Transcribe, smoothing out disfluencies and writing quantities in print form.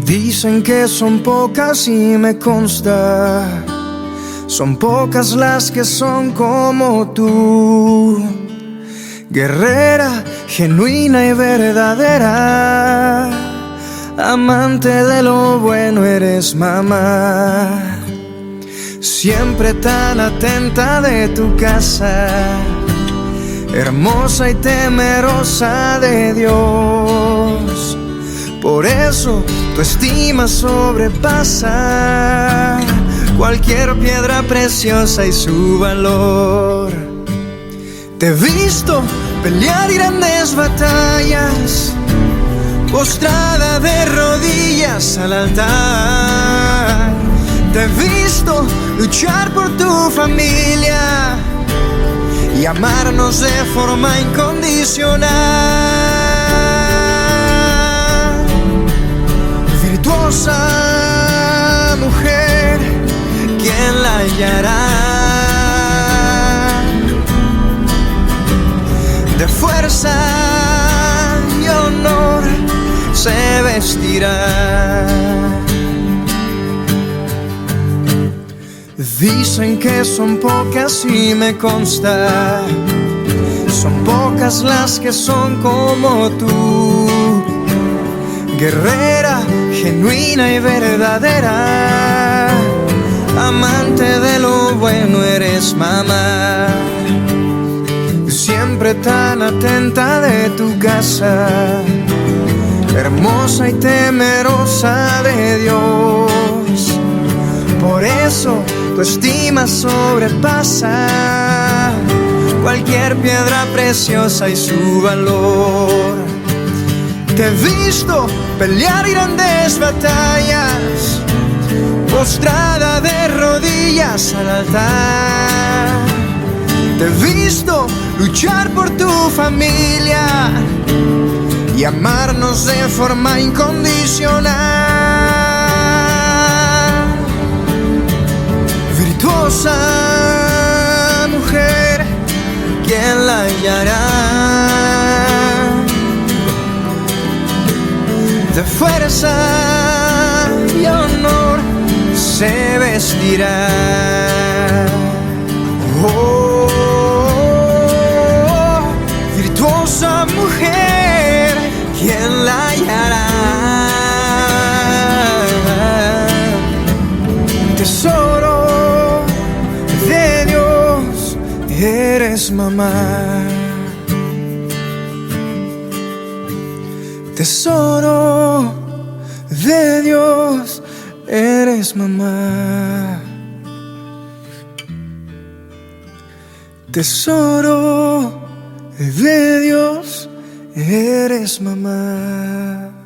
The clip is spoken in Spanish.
Dicen que son pocas y me consta, son pocas las que son como tú, guerrera, genuina y verdadera, amante de lo bueno eres mamá, siempre tan atenta de tu casa, hermosa y temerosa de Dios. Por eso tu estima sobrepasa cualquier piedra preciosa y su valor. Te he visto pelear grandes batallas, postrada de rodillas al altar. Te he visto luchar por tu familia y amarnos de forma incondicional. Virtuosa mujer, ¿quién la hallará? De fuerza y honor se vestirá. Dicen que son pocas y me consta, son pocas las que son como tú, guerrera, genuina y verdadera, amante de lo bueno eres mamá, siempre tan atenta de tu casa, hermosa y temerosa de Dios. Por eso tu estima sobrepasa cualquier piedra preciosa y su valor. Te he visto pelear grandes batallas, postrada de rodillas al altar. Te he visto luchar por tu familia y amarnos de forma incondicional. Virtuosa mujer, ¿quién la hallará? De fuerza y honor se vestirá. Oh, virtuosa mujer, ¿quién la hallará? Tesoro de Dios, eres mamá. Tesoro de Dios, eres mamá. Tesoro de Dios, eres mamá.